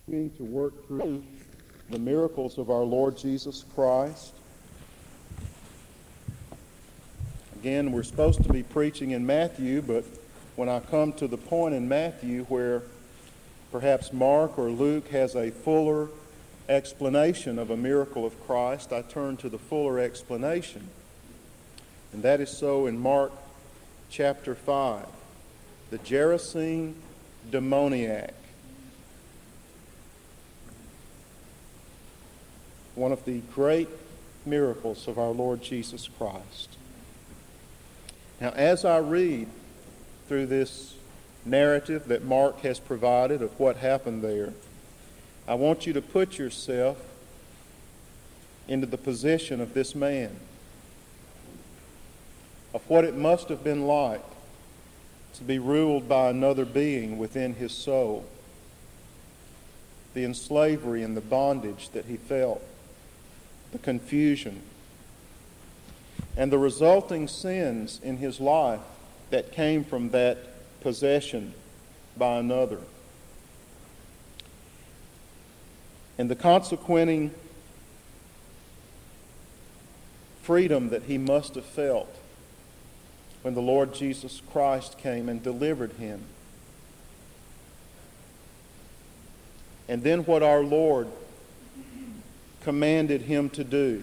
continuing to work through the miracles of our Lord Jesus Christ. Again, we're supposed to be preaching in Matthew, but when I come to the point in Matthew where perhaps Mark or Luke has a fuller explanation of a miracle of Christ, I turn to the fuller explanation. And that is so in Mark chapter 5. The Gerasene demoniac. One of the great miracles of our Lord Jesus Christ. Now, as I read through this narrative that Mark has provided of what happened there, I want you to put yourself into the position of this man, of what it must have been like to be ruled by another being within his soul, the enslavery and the bondage that he felt, the confusion, and the resulting sins in his life that came from that possession by another, and the consequent freedom that he must have felt when the Lord Jesus Christ came and delivered him. And then what our Lord commanded him to do.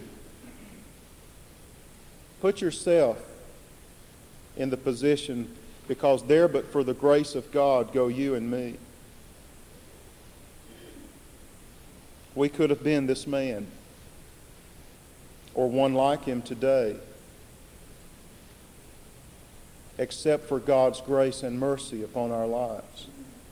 Put yourself in the position, because there but for the grace of God go you and me. We could have been this man, or one like him today, except for God's grace and mercy upon our lives.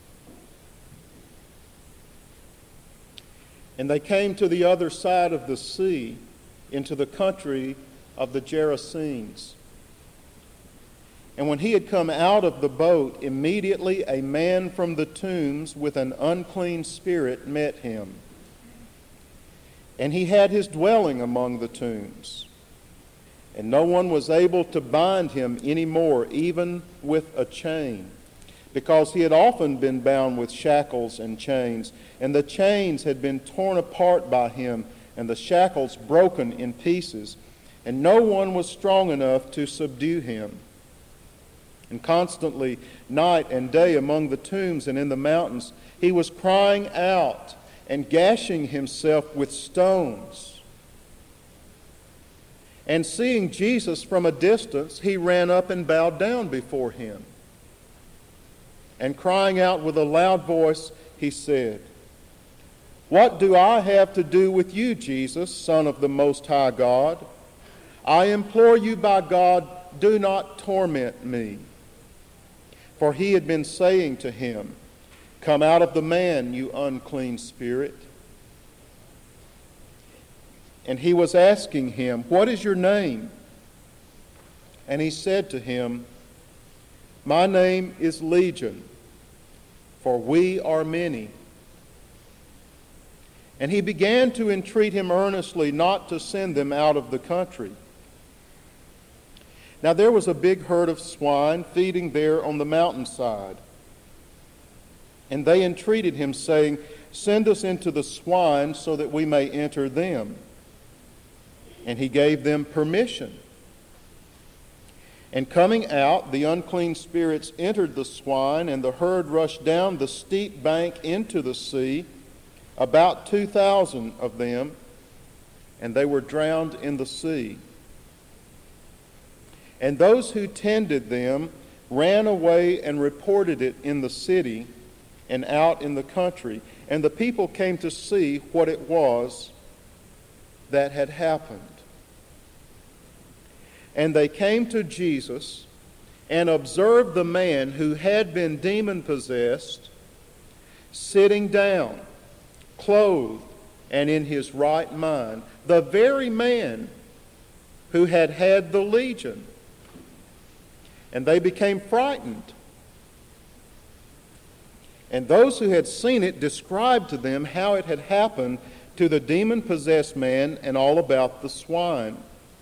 And they came to the other side of the sea, into the country of the Gerasenes. And when he had come out of the boat, immediately a man from the tombs with an unclean spirit met him. And he had his dwelling among the tombs. And no one was able to bind him any more, even with a chain, because he had often been bound with shackles and chains, and the chains had been torn apart by him, and the shackles broken in pieces, and no one was strong enough to subdue him. And constantly, night and day, among the tombs and in the mountains, he was crying out and gashing himself with stones. And seeing Jesus from a distance, he ran up and bowed down before him. And crying out with a loud voice, he said, "What do I have to do with you, Jesus, Son of the Most High God? I implore you by God, do not torment me." For he had been saying to him, "Come out of the man, you unclean spirit." And he was asking him, "What is your name?" And he said to him, "My name is Legion, for we are many." And he began to entreat him earnestly not to send them out of the country. Now there was a big herd of swine feeding there on the mountainside. And they entreated him, saying, "Send us into the swine so that we may enter them." And he gave them permission. And coming out, the unclean spirits entered the swine, and the herd rushed down the steep bank into the sea, about 2,000 of them, and they were drowned in the sea. And those who tended them ran away and reported it in the city and out in the country. And the people came to see what it was that had happened. And they came to Jesus and observed the man who had been demon-possessed sitting down, clothed and in his right mind, the very man who had had the legion. And they became frightened. And those who had seen it described to them how it had happened to the demon-possessed man and all about the swine.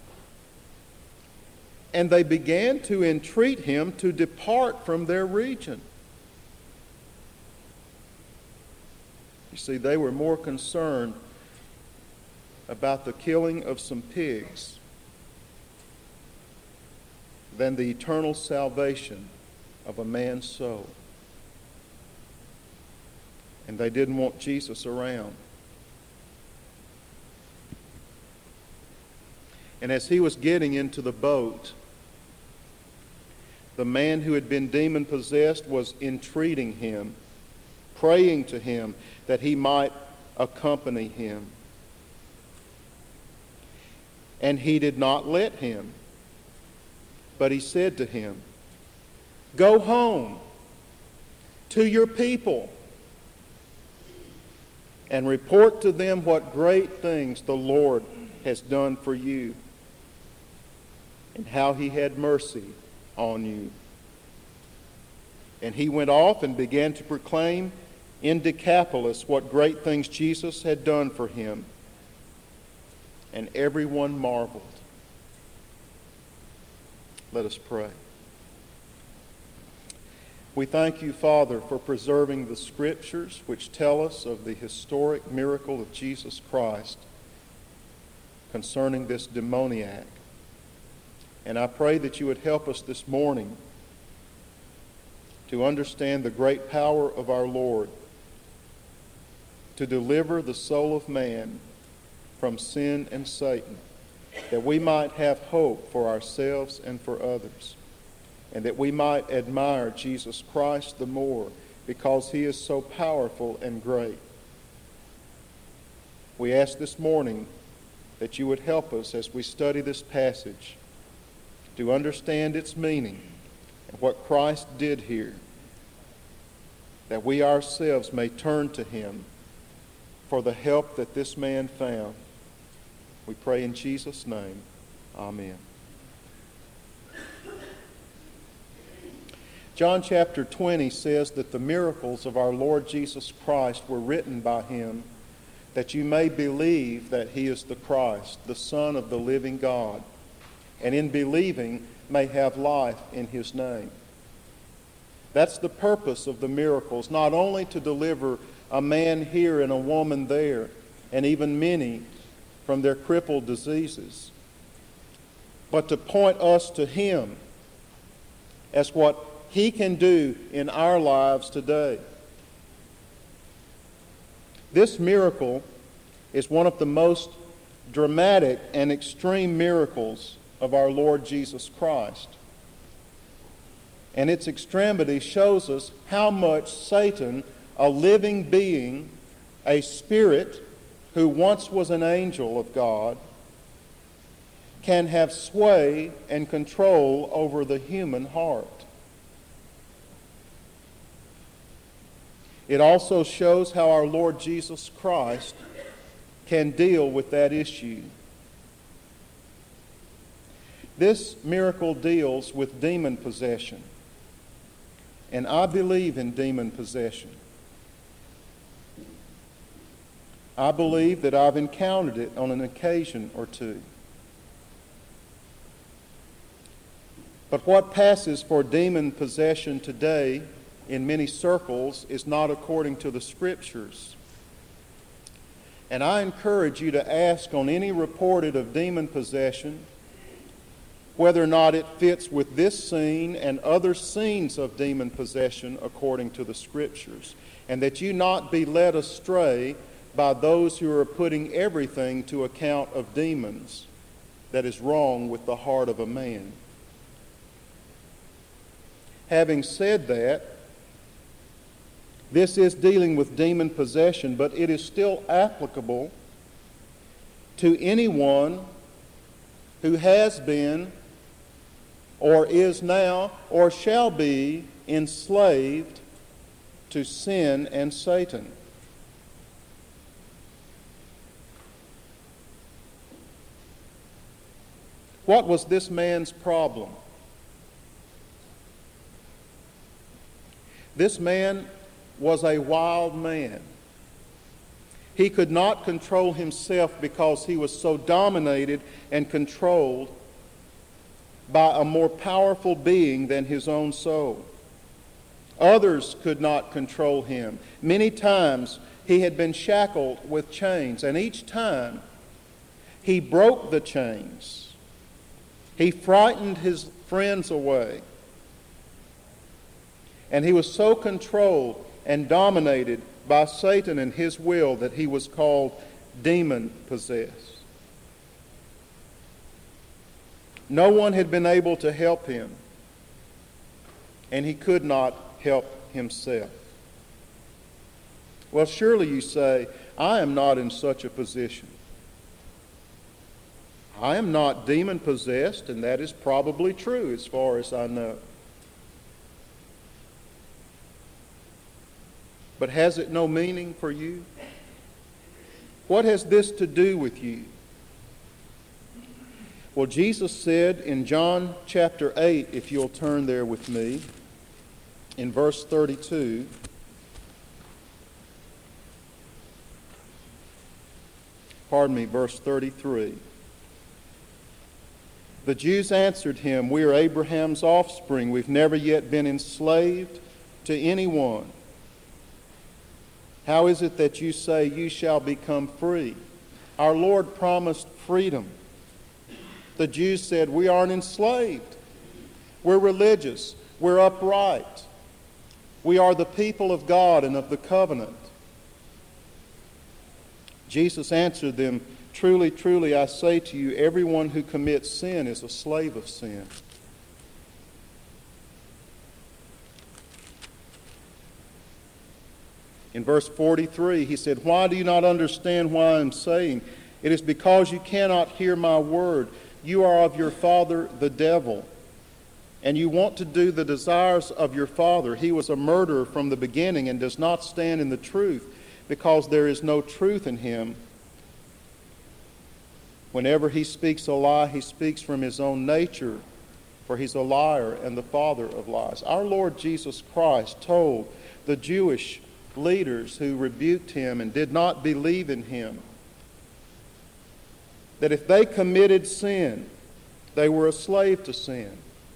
And they began to entreat him to depart from their region. You see, they were more concerned about the killing of some pigs than the eternal salvation of a man's soul. And they didn't want Jesus around. And as he was getting into the boat, the man who had been demon-possessed was entreating him, praying to him that he might accompany him. And he did not let him, but he said to him, "Go home to your people and report to them what great things the Lord has done for you and how he had mercy on you." And he went off and began to proclaim in Decapolis what great things Jesus had done for him. And everyone marveled. Let us pray. We thank you, Father, for preserving the Scriptures which tell us of the historic miracle of Jesus Christ concerning this demoniac. And I pray that you would help us this morning to understand the great power of our Lord to deliver the soul of man from sin and Satan, that we might have hope for ourselves and for others, and that we might admire Jesus Christ the more because he is so powerful and great. We ask this morning that you would help us as we study this passage to understand its meaning and what Christ did here, that we ourselves may turn to him for the help that this man found. We pray in Jesus' name. Amen. John chapter 20 says that the miracles of our Lord Jesus Christ were written by him that you may believe that he is the Christ, the Son of the living God, and in believing may have life in his name. That's the purpose of the miracles, not only to deliver a man here and a woman there, and even many from their crippled diseases, but to point us to him as what he can do in our lives today. This miracle is one of the most dramatic and extreme miracles of our Lord Jesus Christ. And its extremity shows us how much Satan, a living being, a spirit who once was an angel of God, can have sway and control over the human heart. It also shows how our Lord Jesus Christ can deal with that issue. This miracle deals with demon possession, and I believe in demon possession. I believe that I've encountered it on an occasion or two. But what passes for demon possession today in many circles is not according to the Scriptures. And I encourage you to ask on any reported of demon possession whether or not it fits with this scene and other scenes of demon possession according to the Scriptures, and that you not be led astray by those who are putting everything to account of demons that is wrong with the heart of a man. Having said that, this is dealing with demon possession, but it is still applicable to anyone who has been or is now or shall be enslaved to sin and Satan. What was this man's problem? This man was a wild man. He could not control himself because he was so dominated and controlled by a more powerful being than his own soul. Others could not control him. Many times he had been shackled with chains, and each time he broke the chains. He frightened his friends away. And he was so controlled and dominated by Satan and his will that he was called demon-possessed. No one had been able to help him, and he could not help himself. Well, surely you say, I am not in such a position. I am not demon-possessed, and that is probably true as far as I know. But has it no meaning for you? What has this to do with you? Well, Jesus said in John chapter 8, if you'll turn there with me, in verse 32, verse 33. The Jews answered him, we are Abraham's offspring. We've never yet been enslaved to anyone. How is it that you say you shall become free? Our Lord promised freedom. The Jews said, we aren't enslaved. We're religious. We're upright. We are the people of God and of the covenant. Jesus answered them, truly, truly, I say to you, everyone who commits sin is a slave of sin. In verse 43, he said, why do you not understand what I am saying? It is because you cannot hear my word. You are of your father, the devil, and you want to do the desires of your father. He was a murderer from the beginning and does not stand in the truth, because there is no truth in him. Whenever he speaks a lie, he speaks from his own nature, for he's a liar and the father of lies. Our Lord Jesus Christ told the Jewish leaders who rebuked him and did not believe in him that if they committed sin, they were a slave to sin.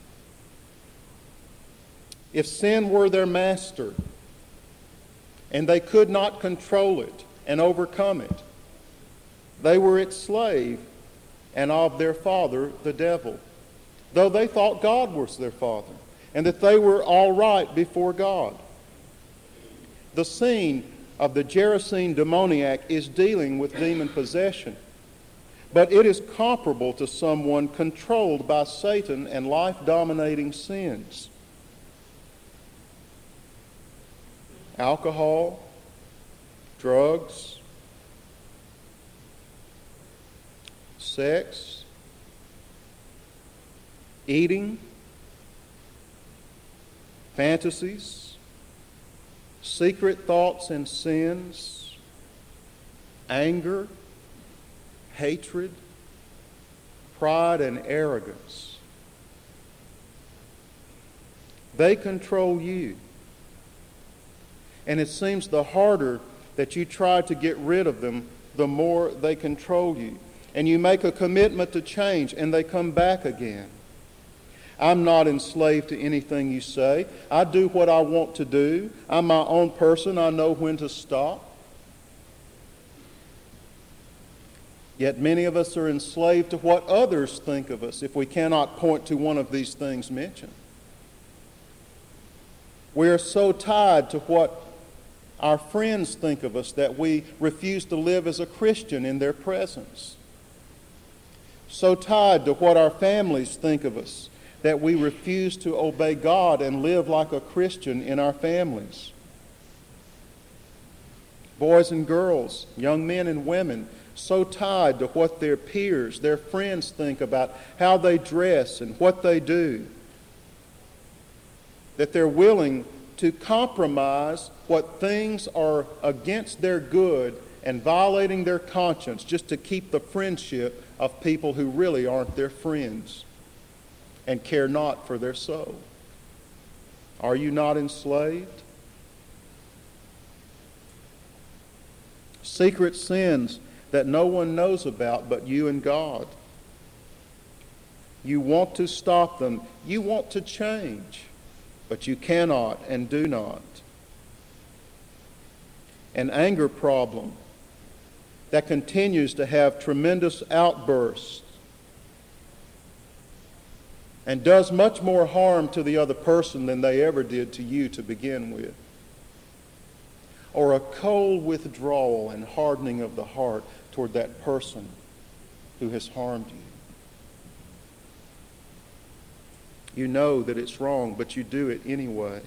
If sin were their master and they could not control it and overcome it, they were its slave and of their father, the devil, though they thought God was their father and that they were all right before God. The scene of the Gerasene demoniac is dealing with demon possession, but it is comparable to someone controlled by Satan and life-dominating sins. Alcohol, drugs, sex, eating, fantasies, secret thoughts and sins, anger, hatred, pride, and arrogance. They control you. And it seems the harder that you try to get rid of them, the more they control you. And you make a commitment to change, and they come back again. I'm not enslaved to anything you say. I do what I want to do. I'm my own person. I know when to stop. Yet many of us are enslaved to what others think of us if we cannot point to one of these things mentioned. We are so tied to what our friends think of us that we refuse to live as a Christian in their presence. So tied to what our families think of us that we refuse to obey God and live like a Christian in our families. Boys and girls, young men and women, so tied to what their peers, their friends think about how they dress and what they do, that they're willing to compromise what things are against their good and violating their conscience just to keep the friendship of people who really aren't their friends and care not for their soul. Are you not enslaved? Secret sins that no one knows about but you and God. You want to stop them. You want to change. but you cannot and do not. An anger problem that continues to have tremendous outbursts and does much more harm to the other person than they ever did to you to begin with. Or a cold withdrawal and hardening of the heart toward that person who has harmed you. You know that it's wrong, but you do it anyway.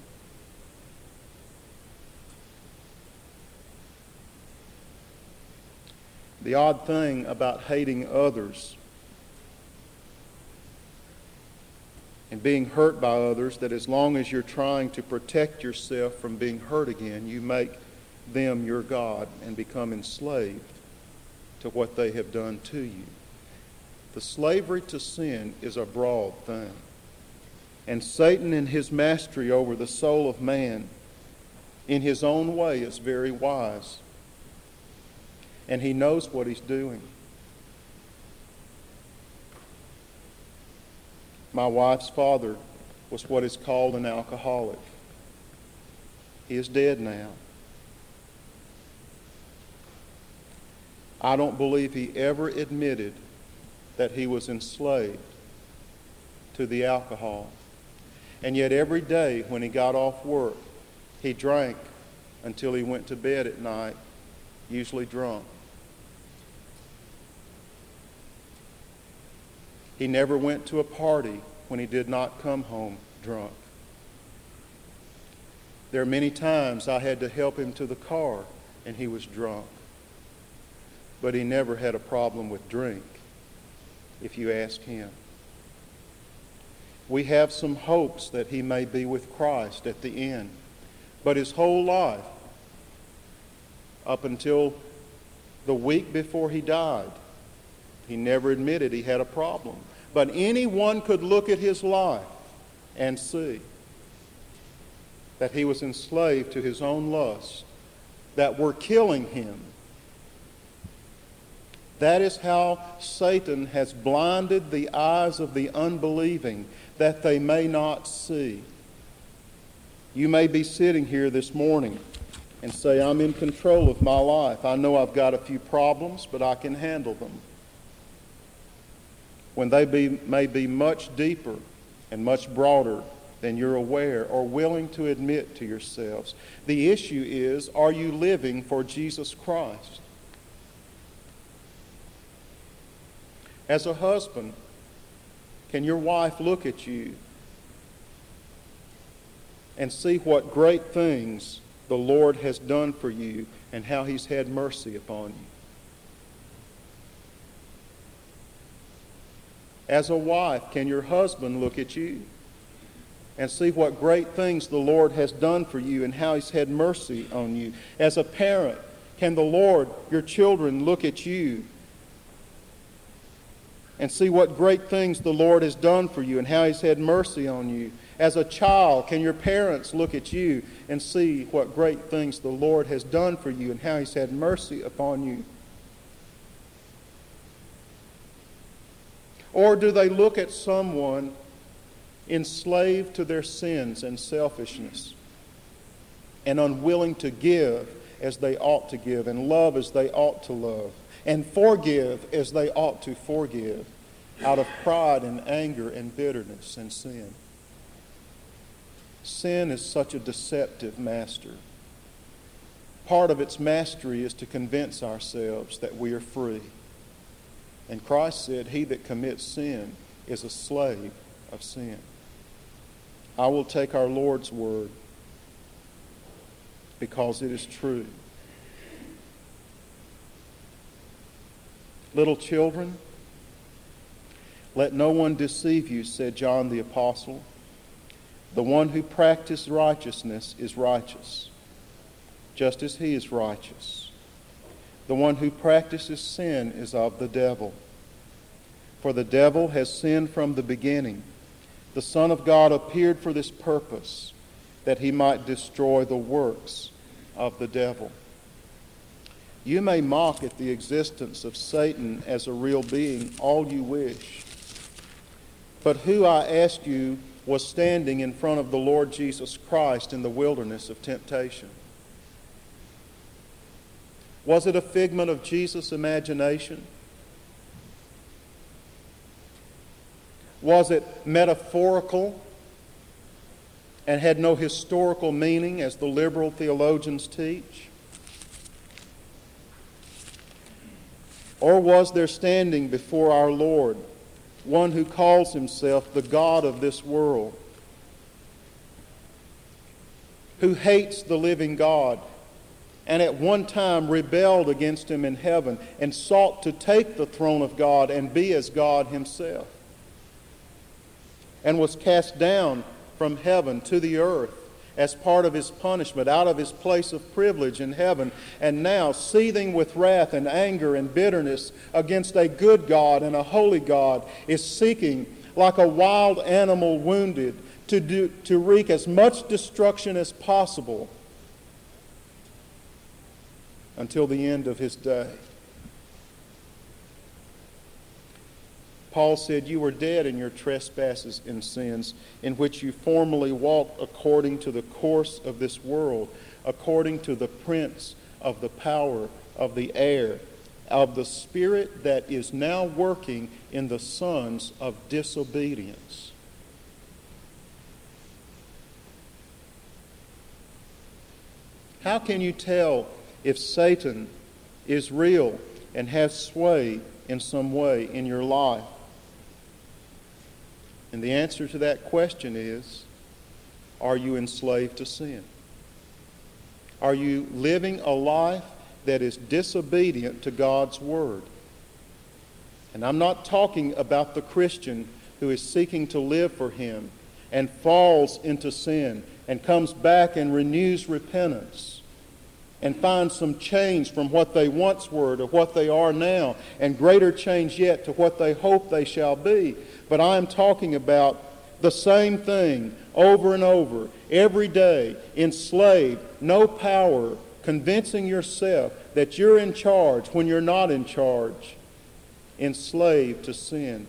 The odd thing about hating others and being hurt by others, that as long as you're trying to protect yourself from being hurt again, you make them your God and become enslaved to what they have done to you. The slavery to sin is a broad thing. And Satan in his mastery over the soul of man in his own way is very wise. And he knows what he's doing. My wife's father was what is called an alcoholic. He is dead now. I don't believe he ever admitted that he was enslaved to the alcohol. And yet every day when he got off work, he drank until he went to bed at night, usually drunk. He never went to a party when he did not come home drunk. There are many times I had to help him to the car and he was drunk. But he never had a problem with drink, if you ask him. We have some hopes that he may be with Christ at the end. But his whole life, up until the week before he died, he never admitted he had a problem. But anyone could look at his life and see that he was enslaved to his own lusts that were killing him. That is how Satan has blinded the eyes of the unbelieving, that they may not see. You may be sitting here this morning and say, I'm in control of my life. I know I've got a few problems, but I can handle them. When they may be much deeper and much broader than you're aware or willing to admit to yourselves. The issue is, are you living for Jesus Christ? As a husband, can your wife look at you and see what great things the Lord has done for you and how He's had mercy upon you? As a wife, can your husband look at you and see what great things the Lord has done for you and how He's had mercy on you? As a parent, can the Lord, your children, look at you and see what great things the Lord has done for you and how He's had mercy on you? As a child, can your parents look at you and see what great things the Lord has done for you and how He's had mercy upon you? Or do they look at someone enslaved to their sins and selfishness and unwilling to give as they ought to give and love as they ought to love and forgive as they ought to forgive out of pride and anger and bitterness and sin? Sin is such a deceptive master. Part of its mastery is to convince ourselves that we are free. And Christ said, he that commits sin is a slave of sin. I will take our Lord's word because it is true. Little children, let no one deceive you, said John the Apostle. The one who practices righteousness is righteous, just as he is righteous. The one who practices sin is of the devil. For the devil has sinned from the beginning. The Son of God appeared for this purpose, that he might destroy the works of the devil. You may mock at the existence of Satan as a real being all you wish. But who, I ask you, was standing in front of the Lord Jesus Christ in the wilderness of temptation? Was it a figment of Jesus' imagination? Was it metaphorical and had no historical meaning, as the liberal theologians teach? Or was there standing before our Lord one who calls himself the God of this world, who hates the living God, and at one time rebelled against him in heaven and sought to take the throne of God and be as God himself, and was cast down from heaven to the earth as part of his punishment, out of his place of privilege in heaven, and now seething with wrath and anger and bitterness against a good God and a holy God, is seeking, like a wild animal wounded, to wreak as much destruction as possible until the end of his day. Paul said, "You were dead in your trespasses and sins, in which you formerly walked according to the course of this world, according to the prince of the power of the air, of the spirit that is now working in the sons of disobedience." How can you tell if Satan is real and has sway in some way in your life? And the answer to that question is, are you enslaved to sin? Are you living a life that is disobedient to God's Word? And I'm not talking about the Christian who is seeking to live for Him and falls into sin and comes back and renews repentance and finds some change from what they once were to what they are now, and greater change yet to what they hope they shall be. But I am talking about the same thing over and over, every day, enslaved, no power, convincing yourself that you're in charge when you're not in charge, enslaved to sin.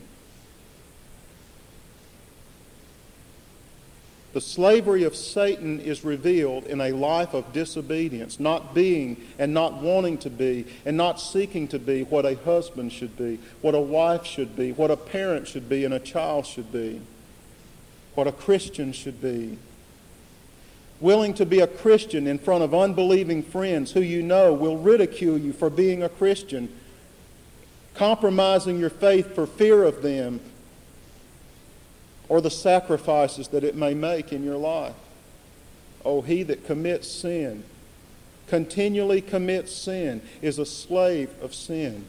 The slavery of Satan is revealed in a life of disobedience, not being and not wanting to be and not seeking to be what a husband should be, what a wife should be, what a parent should be and a child should be, what a Christian should be. Willing to be a Christian in front of unbelieving friends who you know will ridicule you for being a Christian, compromising your faith for fear of them, or the sacrifices that it may make in your life. Oh, he that commits sin, continually commits sin, is a slave of sin.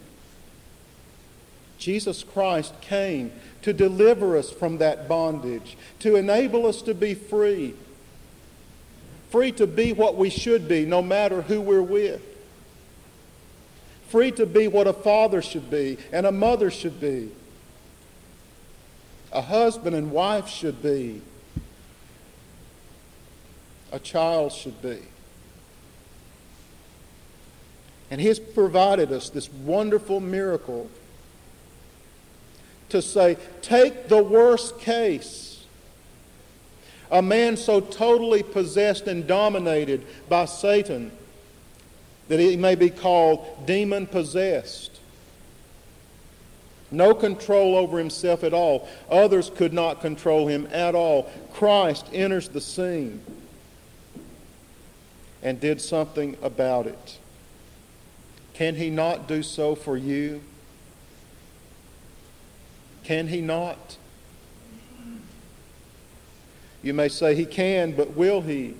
Jesus Christ came to deliver us from that bondage, to enable us to be free. Free to be what we should be, no matter who we're with. Free to be what a father should be and a mother should be. A husband and wife should be. A child should be. And He has provided us this wonderful miracle to say, take the worst case. A man so totally possessed and dominated by Satan that he may be called demon-possessed. No control over himself at all. Others could not control him at all. Christ enters the scene and did something about it. Can He not do so for you? Can He not? You may say He can, but will He?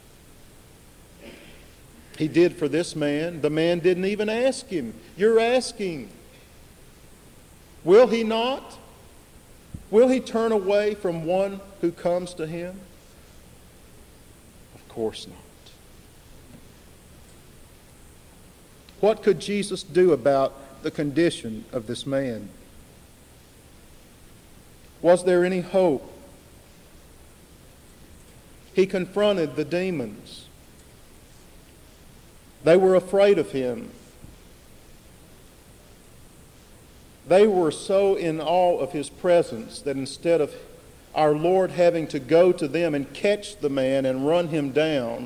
He did for this man. The man didn't even ask Him. You're asking. Will He not? Will He turn away from one who comes to Him? Of course not. What could Jesus do about the condition of this man? Was there any hope? He confronted the demons. They were afraid of Him. They were so in awe of His presence that instead of our Lord having to go to them and catch the man and run him down,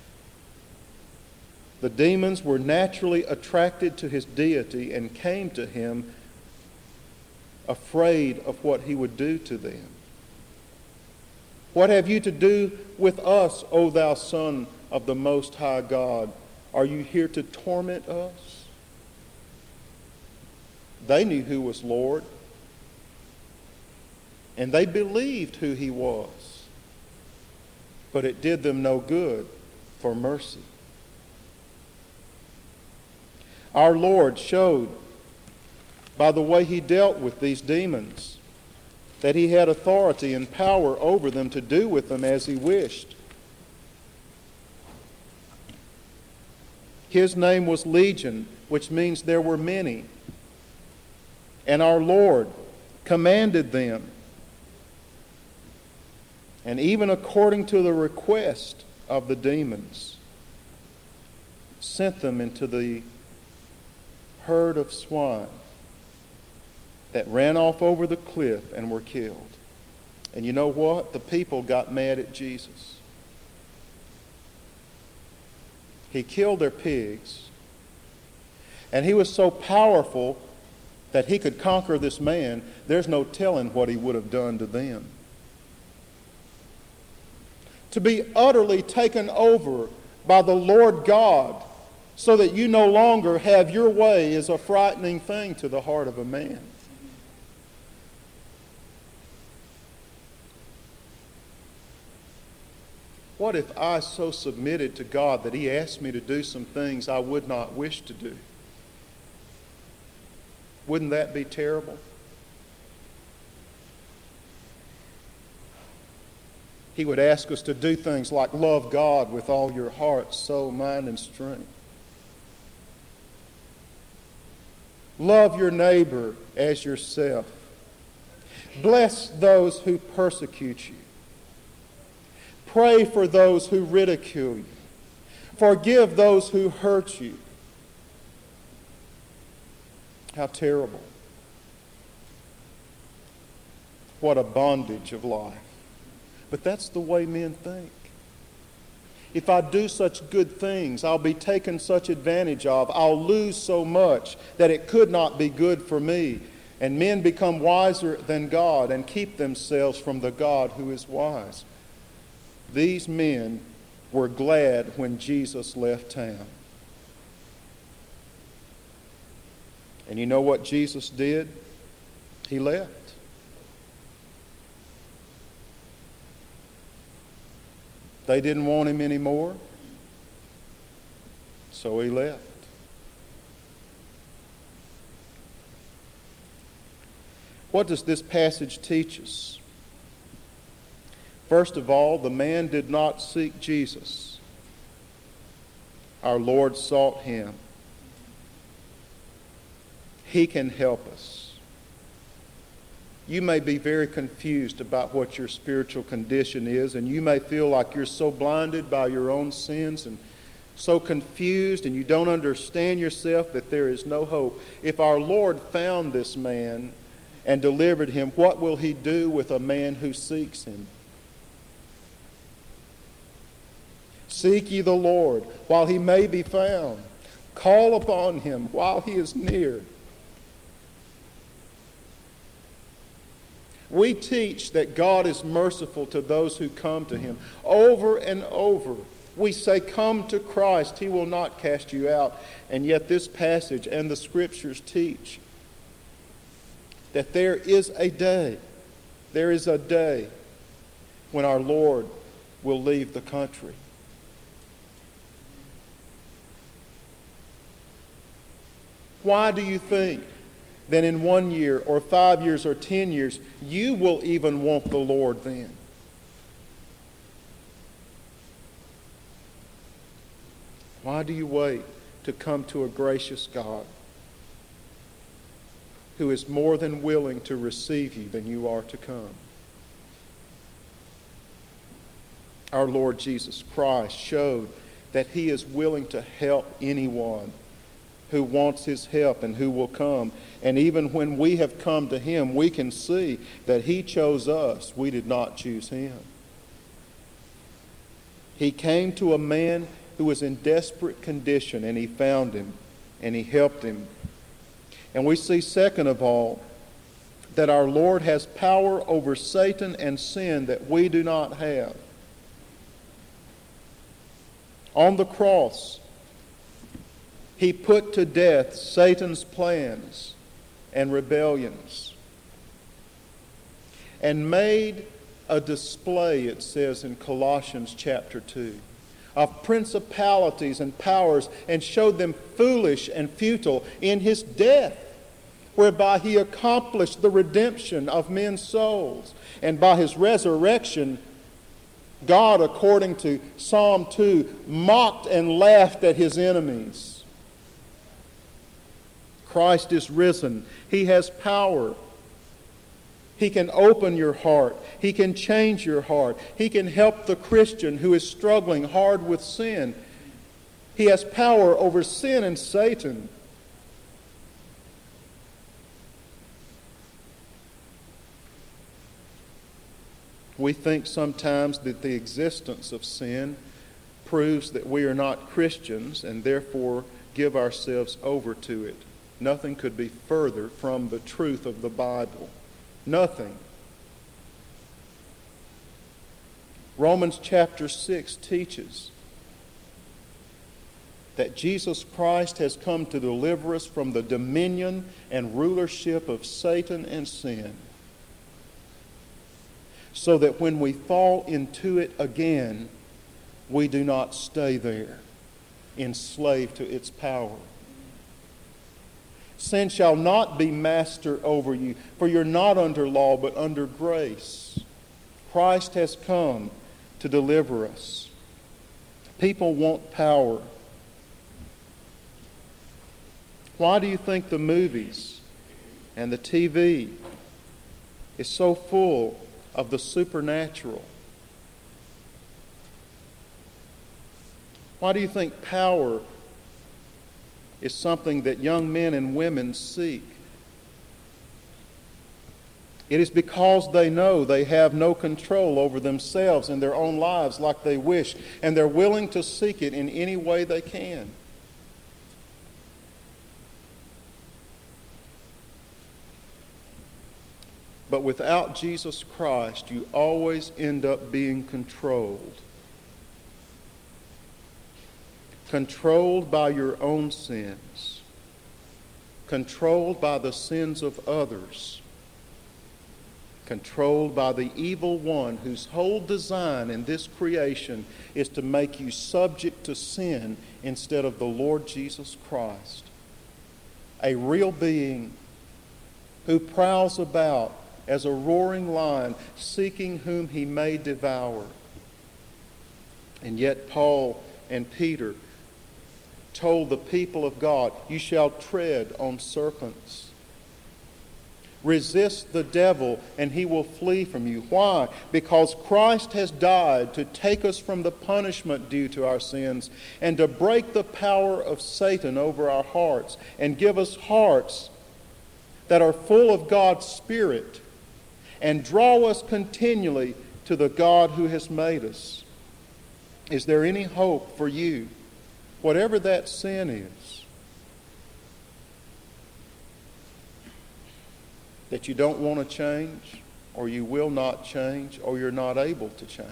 the demons were naturally attracted to his deity and came to him afraid of what he would do to them. What have you to do with us, O thou Son of the Most High God? Are you here to torment us? They knew who was Lord, and they believed who he was, but it did them no good for mercy. Our Lord showed by the way he dealt with these demons that he had authority and power over them to do with them as he wished. His name was Legion, which means there were many. And our Lord commanded them, and even according to the request of the demons, sent them into the herd of swine that ran off over the cliff and were killed. And you know what? The people got mad at Jesus. He killed their pigs, and he was so powerful that he could conquer this man. There's no telling what he would have done to them. To be utterly taken over by the Lord God so that you no longer have your way is a frightening thing to the heart of a man. What if I so submitted to God that he asked me to do some things I would not wish to do? Wouldn't that be terrible? He would ask us to do things like love God with all your heart, soul, mind, and strength. Love your neighbor as yourself. Bless those who persecute you. Pray for those who ridicule you. Forgive those who hurt you. How terrible. What a bondage of life. But that's the way men think. If I do such good things, I'll be taken such advantage of. I'll lose so much that it could not be good for me. And men become wiser than God and keep themselves from the God who is wise. These men were glad when Jesus left town. And you know what Jesus did? He left. They didn't want him anymore, so he left. What does this passage teach us? First of all, the man did not seek Jesus. Our Lord sought him. He can help us. You may be very confused about what your spiritual condition is, and you may feel like you're so blinded by your own sins and so confused and you don't understand yourself that there is no hope. If our Lord found this man and delivered him, what will he do with a man who seeks him? Seek ye the Lord while he may be found. Call upon him while he is near. We teach that God is merciful to those who come to him. Over and over, we say, come to Christ. He will not cast you out. And yet this passage and the scriptures teach that there is a day when our Lord will leave the country. Why do you think that in 1 year or 5 years or 10 years, you will even want the Lord then? Why do you wait to come to a gracious God who is more than willing to receive you than you are to come? Our Lord Jesus Christ showed that he is willing to help anyone who wants his help and who will come. And even when we have come to him, we can see that he chose us. We did not choose him. He came to a man who was in desperate condition, and he found him, and he helped him. And we see, second of all, that our Lord has power over Satan and sin that we do not have. On the cross, he put to death Satan's plans and rebellions and made a display, it says in Colossians chapter 2, of principalities and powers, and showed them foolish and futile in his death, whereby he accomplished the redemption of men's souls. And by his resurrection, God, according to Psalm 2, mocked and laughed at his enemies. Christ is risen. He has power. He can open your heart. He can change your heart. He can help the Christian who is struggling hard with sin. He has power over sin and Satan. We think sometimes that the existence of sin proves that we are not Christians and therefore give ourselves over to it. Nothing could be further from the truth of the Bible. Nothing. Romans chapter 6 teaches that Jesus Christ has come to deliver us from the dominion and rulership of Satan and sin, so that when we fall into it again, we do not stay there, enslaved to its power. Sin shall not be master over you, for you're not under law, but under grace. Christ has come to deliver us. People want power. Why do you think the movies and the TV is so full of the supernatural? Why do you think power is something that young men and women seek? It is because they know they have no control over themselves and their own lives like they wish, and they're willing to seek it in any way they can. But without Jesus Christ, you always end up being controlled. Controlled by your own sins. Controlled by the sins of others. Controlled by the evil one whose whole design in this creation is to make you subject to sin instead of the Lord Jesus Christ. A real being who prowls about as a roaring lion, seeking whom he may devour. And yet Paul and Peter told the people of God, you shall tread on serpents. Resist the devil and he will flee from you. Why? Because Christ has died to take us from the punishment due to our sins and to break the power of Satan over our hearts and give us hearts that are full of God's Spirit and draw us continually to the God who has made us. Is there any hope for you, whatever that sin is, that you don't want to change, or you will not change, or you're not able to change?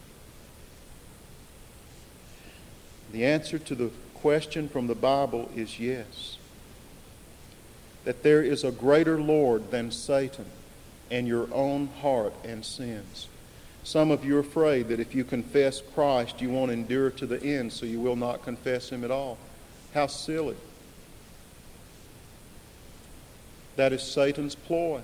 The answer to the question from the Bible is yes. That there is a greater Lord than Satan and your own heart and sins. Some of you are afraid that if you confess Christ, you won't endure to the end, so you will not confess him at all. How silly. That is Satan's ploy.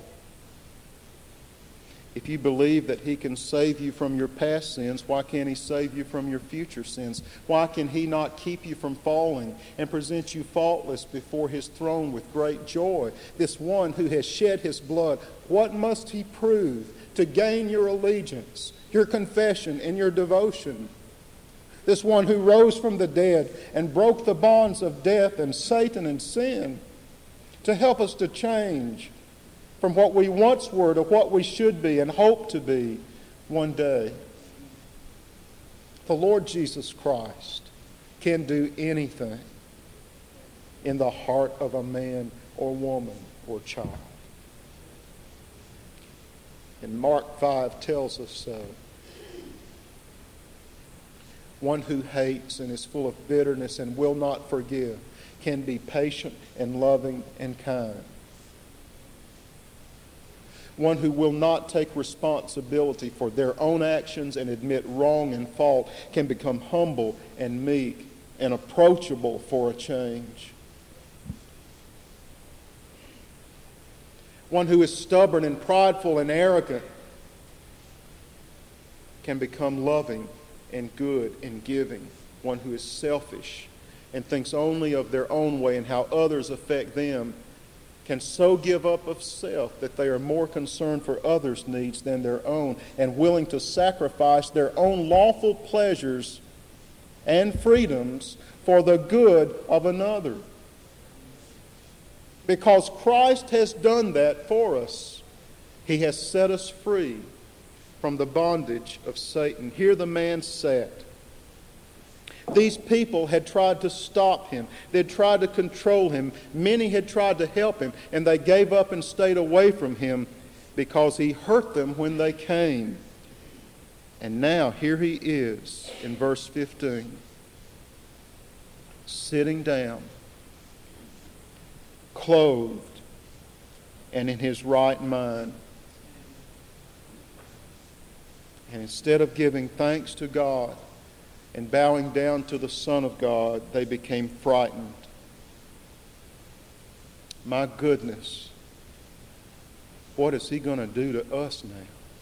If you believe that he can save you from your past sins, why can't he save you from your future sins? Why can he not keep you from falling and present you faultless before his throne with great joy? This one who has shed his blood, what must he prove to gain your allegiance, your confession, and your devotion? this one who rose from the dead and broke the bonds of death and Satan and sin, to help us to change from what we once were to what we should be and hope to be one day. The Lord Jesus Christ can do anything in the heart of a man or woman or child. And Mark 5 tells us so. One who hates and is full of bitterness and will not forgive can be patient and loving and kind. One who will not take responsibility for their own actions and admit wrong and fault can become humble and meek and approachable for a change. One who is stubborn and prideful and arrogant can become loving and good and giving. One who is selfish and thinks only of their own way and how others affect them can so give up of self that they are more concerned for others' needs than their own and willing to sacrifice their own lawful pleasures and freedoms for the good of another. Because Christ has done that for us. He has set us free from the bondage of Satan. Here the man sat. These people had tried to stop him. They had tried to control him. Many had tried to help him, and they gave up and stayed away from him because he hurt them when they came. And now here he is in verse 15, sitting down, clothed, and in his right mind. And instead of giving thanks to God and bowing down to the Son of God, they became frightened. My goodness, what is he going to do to us now?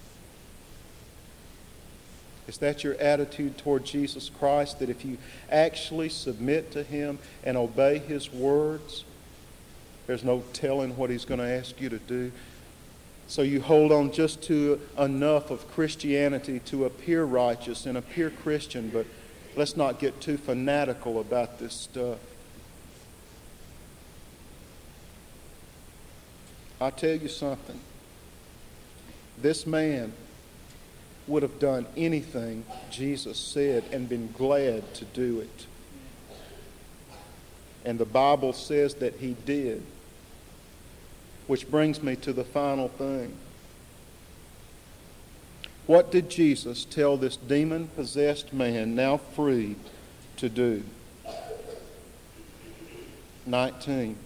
Is that your attitude toward Jesus Christ, that if you actually submit to him and obey his words, there's no telling what he's going to ask you to do? So you hold on just to enough of Christianity to appear righteous and appear Christian, but let's not get too fanatical about this stuff. I'll tell you something. This man would have done anything Jesus said and been glad to do it. And the Bible says that he did. Which brings me to the final thing. What did Jesus tell this demon-possessed man, now freed, to do? 19.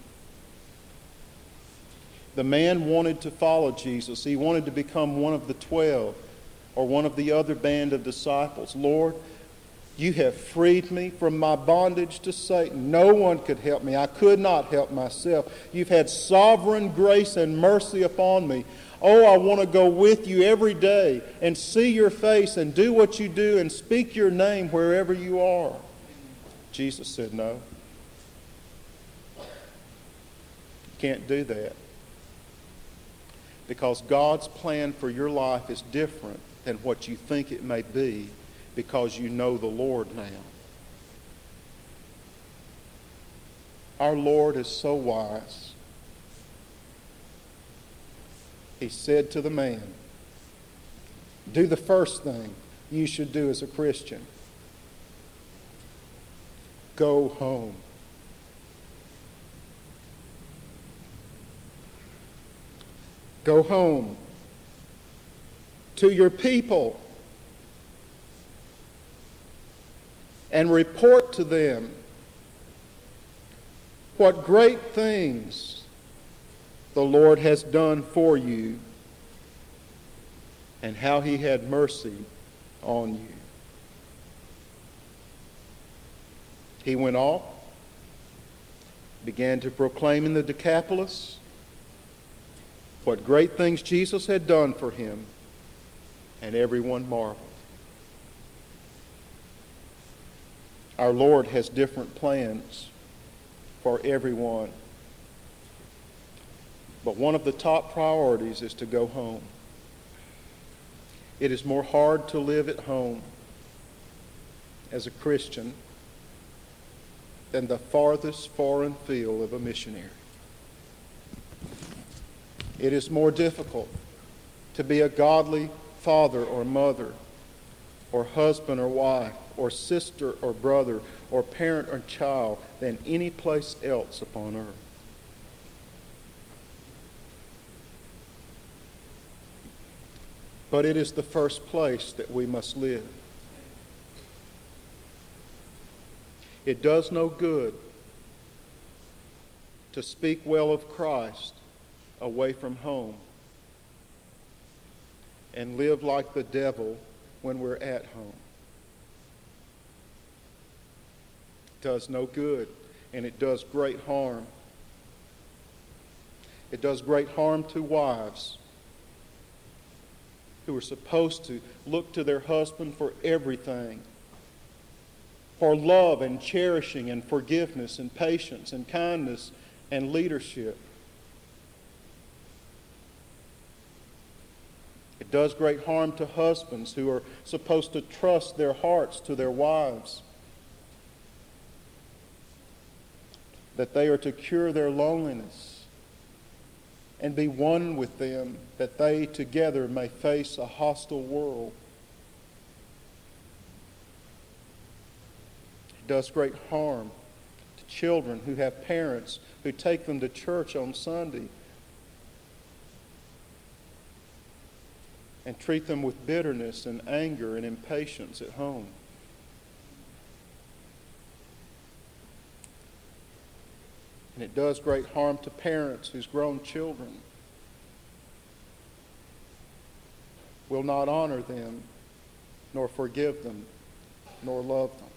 The man wanted to follow Jesus. He wanted to become one of the 12 or one of the other band of disciples. Lord, you have freed me from my bondage to Satan. No one could help me. I could not help myself. You've had sovereign grace and mercy upon me. Oh, I want to go with you every day and see your face and do what you do and speak your name wherever you are. Jesus said, no. You can't do that. Because God's plan for your life is different than what you think it may be, because you know the Lord now. Our Lord is so wise. He said to the man, do the first thing you should do as a Christian. Go home. Go home to your people and report to them what great things the Lord has done for you and how he had mercy on you. He went off, began to proclaim in the Decapolis what great things Jesus had done for him, and everyone marveled. Our Lord has different plans for everyone. But one of the top priorities is to go home. It is more hard to live at home as a Christian than the farthest foreign field of a missionary. It is more difficult to be a godly father or mother, or husband or wife, or sister or brother, or parent or child than any place else upon earth. But it is the first place that we must live. It does no good to speak well of Christ away from home and live like the devil when we're at home. It does no good, and it does great harm. It does great harm to wives who are supposed to look to their husband for everything, for love and cherishing and forgiveness and patience and kindness and leadership. It does great harm to husbands who are supposed to trust their hearts to their wives, that they are to cure their loneliness and be one with them, that they together may face a hostile world. It does great harm to children who have parents who take them to church on Sunday and treat them with bitterness and anger and impatience at home. And it does great harm to parents whose grown children will not honor them, nor forgive them, nor love them.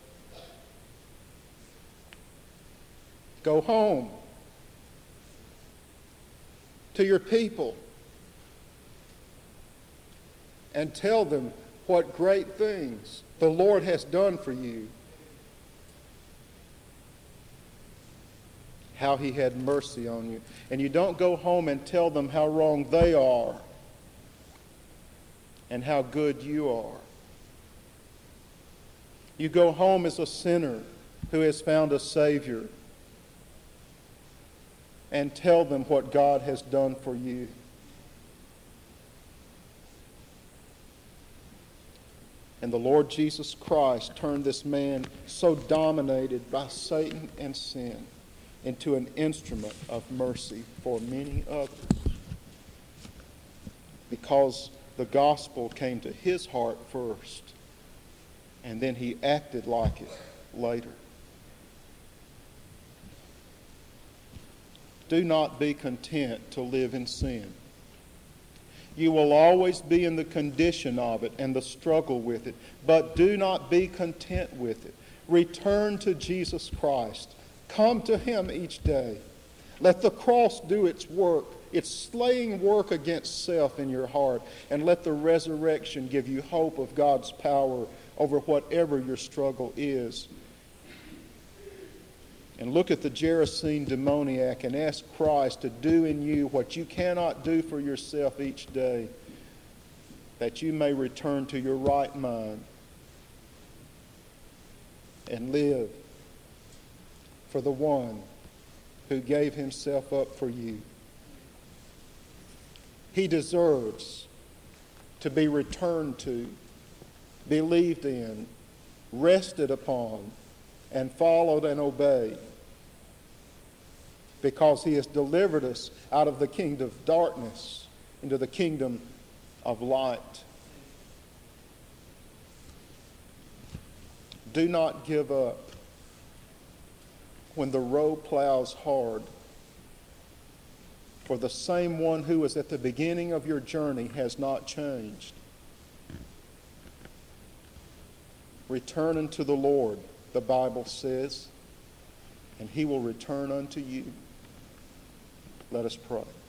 Go home to your people and tell them what great things the Lord has done for you, how He had mercy on you. And you don't go home and tell them how wrong they are and how good you are. You go home as a sinner who has found a Savior and tell them what God has done for you. And the Lord Jesus Christ turned this man so dominated by Satan and sin into an instrument of mercy for many others, because the gospel came to his heart first, and then he acted like it later. Do not be content to live in sin. You will always be in the condition of it and the struggle with it, but do not be content with it. Return to Jesus Christ. Come to Him each day. Let the cross do its work, its slaying work against self in your heart, and let the resurrection give you hope of God's power over whatever your struggle is. And look at the Gerasene demoniac and ask Christ to do in you what you cannot do for yourself each day, that you may return to your right mind and live for the one who gave himself up for you. He deserves to be returned to, believed in, rested upon, and followed and obeyed, because He has delivered us out of the kingdom of darkness into the kingdom of light. Do not give up when the road plows hard, for the same one who was at the beginning of your journey has not changed. Return unto the Lord, the Bible says, and He will return unto you. Let us pray.